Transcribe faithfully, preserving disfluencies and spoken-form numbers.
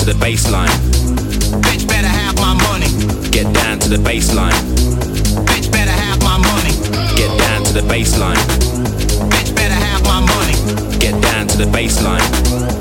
the baseline. Bitch better have my money. Get down to the baseline. Bitch better have my money. Get down to the baseline. Bitch better have my money. Get down to the baseline.